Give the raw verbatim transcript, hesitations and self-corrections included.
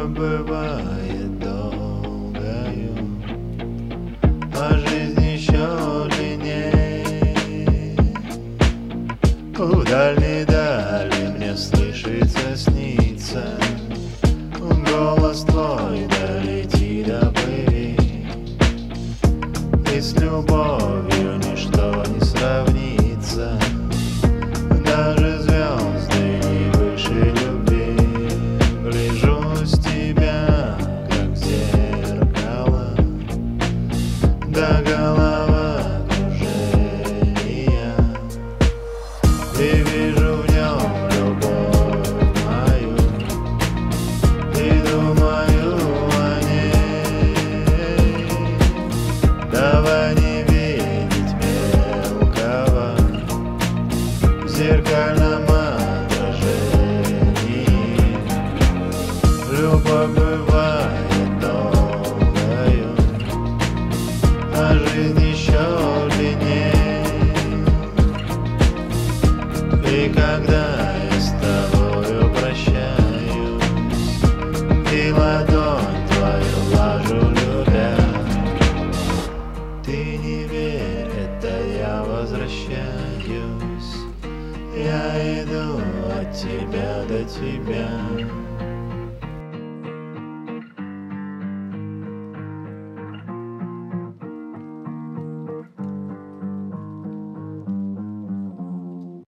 Любовь бывает долгою, а жизнь еще длинней. В дальней дали мне слышится, снится голос твой, долети, доплыви. И с любовью ничто не сравнится, даже звезды не выше любви. Гляжусь в тебя, как в зеркало, до головокружения, и вижу в нем любовь мою, и думаю о ней. Давай не видеть мелкого в зеркальном отражении. Любовь бывает долгою, а жизнь еще длиннее. И когда я с тобою прощаюсь и ладонь твою лажу любя, ты не верь, это я возвращаюсь. Я иду от тебя до тебя.